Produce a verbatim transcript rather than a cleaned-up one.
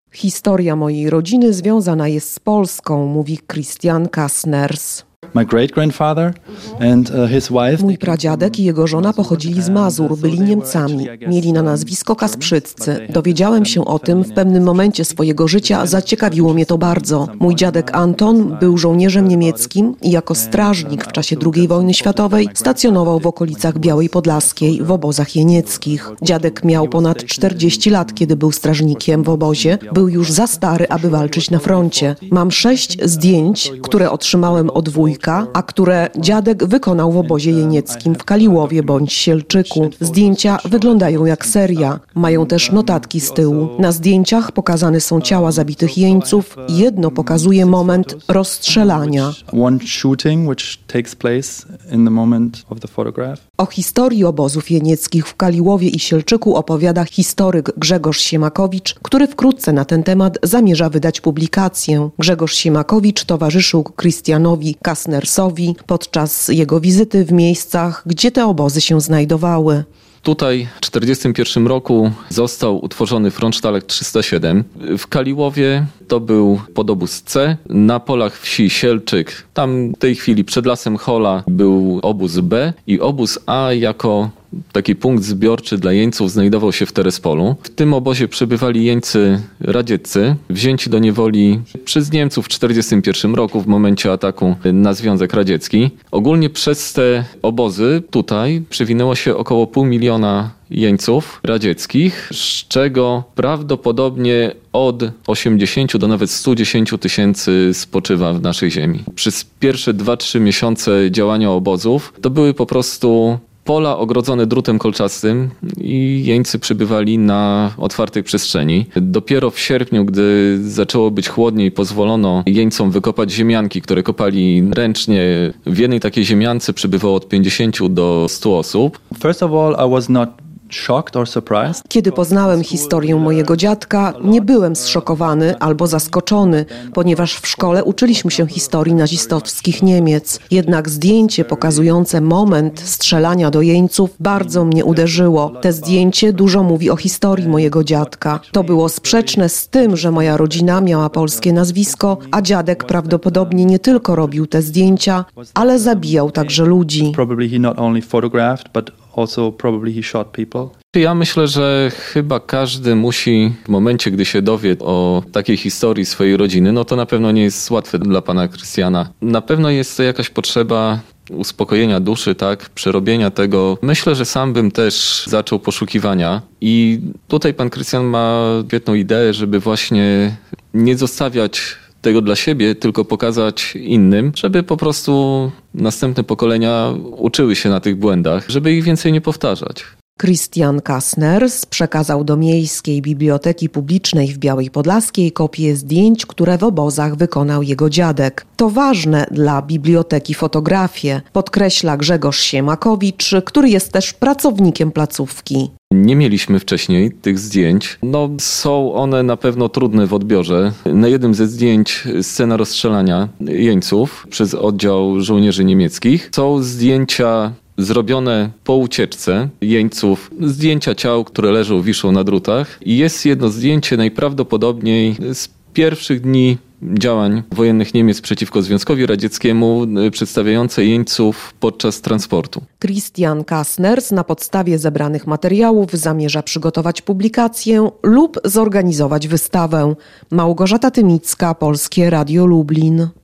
Historia mojej rodziny związana jest z Polską, mówi Christian Kastners. My great-grandfather and uh, his wife. Mój pradziadek i jego żona pochodzili z Mazur, byli Niemcami. Mieli na nazwisko Kasprzyccy. Dowiedziałem się o tym w pewnym momencie swojego życia, zaciekawiło mnie to bardzo. Mój dziadek Anton był żołnierzem niemieckim i jako strażnik w czasie drugiej wojny światowej stacjonował w okolicach Białej Podlaskiej w obozach jenieckich. Dziadek miał ponad czterdzieści lat, kiedy był strażnikiem w obozie. Był już za stary, aby walczyć na froncie. Mam sześć zdjęć, które otrzymałem od wujka, a które dziadek wykonał w obozie jenieckim w Kaliłowie bądź Sielczyku. Zdjęcia wyglądają jak seria. Mają też notatki z tyłu. Na zdjęciach pokazane są ciała zabitych jeńców. Jedno pokazuje moment rozstrzelania. O historii obozów jenieckich w Kaliłowie i Sielczyku opowiada historyk Grzegorz Siemakowicz, który wkrótce na ten temat zamierza wydać publikację. Grzegorz Siemakowicz towarzyszył Christianowi Kastnersowi podczas jego wizyty w miejscach, gdzie te obozy się znajdowały. Tutaj w tysiąc dziewięćset czterdziestym pierwszym roku został utworzony Frontsztalek trzysta siedem. W Kaliłowie to był podobóz C. Na polach wsi Sielczyk, tam w tej chwili przed lasem Hola był obóz B i obóz A jako taki punkt zbiorczy dla jeńców znajdował się w Terespolu. W tym obozie przebywali jeńcy radzieccy, wzięci do niewoli przez Niemców w tysiąc dziewięćset czterdziestym pierwszym roku w momencie ataku na Związek Radziecki. Ogólnie przez te obozy tutaj przewinęło się około pół miliona jeńców radzieckich, z czego prawdopodobnie od osiemdziesięciu do nawet stu dziesięciu tysięcy spoczywa w naszej ziemi. Przez pierwsze dwa trzy miesiące działania obozów to były po prostu pola ogrodzone drutem kolczastym i jeńcy przybywali na otwartej przestrzeni. Dopiero w sierpniu, gdy zaczęło być chłodniej, pozwolono jeńcom wykopać ziemianki, które kopali ręcznie. W jednej takiej ziemiance przybywało od pięćdziesięciu do stu osób. First of all, I was not Kiedy poznałem historię mojego dziadka, nie byłem zszokowany albo zaskoczony, ponieważ w szkole uczyliśmy się historii nazistowskich Niemiec. Jednak zdjęcie pokazujące moment strzelania do jeńców bardzo mnie uderzyło. Te zdjęcie dużo mówi o historii mojego dziadka. To było sprzeczne z tym, że moja rodzina miała polskie nazwisko, a dziadek prawdopodobnie nie tylko robił te zdjęcia, ale zabijał także ludzi. Also probably he shot people. Ja myślę, że chyba każdy musi w momencie, gdy się dowie o takiej historii swojej rodziny, no to na pewno nie jest łatwe dla pana Christiana. Na pewno jest to jakaś potrzeba uspokojenia duszy, tak, przerobienia tego. Myślę, że sam bym też zaczął poszukiwania i tutaj pan Christian ma świetną ideę, żeby właśnie nie zostawiać tego dla siebie, tylko pokazać innym, żeby po prostu następne pokolenia uczyły się na tych błędach, żeby ich więcej nie powtarzać. Christian Kastners przekazał do Miejskiej Biblioteki Publicznej w Białej Podlaskiej kopię zdjęć, które w obozach wykonał jego dziadek. To ważne dla biblioteki fotografie, podkreśla Grzegorz Siemakowicz, który jest też pracownikiem placówki. Nie mieliśmy wcześniej tych zdjęć. No, są one na pewno trudne w odbiorze. Na jednym ze zdjęć scena rozstrzelania jeńców przez oddział żołnierzy niemieckich. Są zdjęcia zrobione po ucieczce jeńców, zdjęcia ciał, które leżą, wiszą na drutach. I jest jedno zdjęcie najprawdopodobniej z pierwszych dni działań wojennych Niemiec przeciwko Związkowi Radzieckiemu, przedstawiające jeńców podczas transportu. Christian Kastners na podstawie zebranych materiałów zamierza przygotować publikację lub zorganizować wystawę. Małgorzata Tymicka, Polskie Radio Lublin.